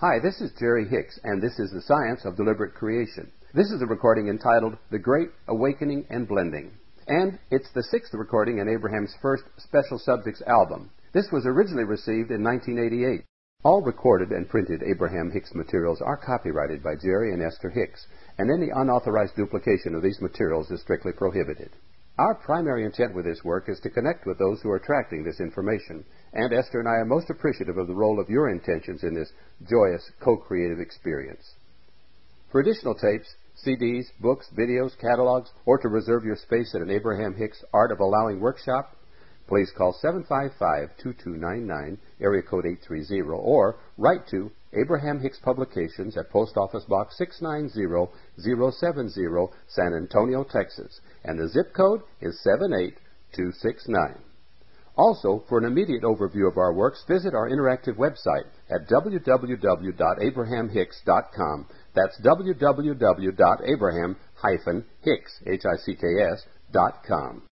Hi, this is Jerry Hicks, and this is The Science of Deliberate Creation. This is a recording entitled The Great Awakening and Blending, and it's the sixth recording in Abraham's first Special Subjects album. This was originally received in 1988. All recorded and printed Abraham Hicks materials are copyrighted by Jerry and Esther Hicks, and any unauthorized duplication of these materials is strictly prohibited. Our primary intent with this work is to connect with those who are tracking this information, and Esther and I are most appreciative of the role of your intentions in this joyous, co-creative experience. For additional tapes, CDs, books, videos, catalogs, or to reserve your space at an Abraham Hicks Art of Allowing workshop, please call 755-2299, area code 830, or write to Abraham Hicks Publications at Post Office Box 690070, San Antonio, Texas, and the zip code is 78269. Also, for an immediate overview of our works, visit our interactive website at www.abrahamhicks.com. That's www.abraham-hicks.com.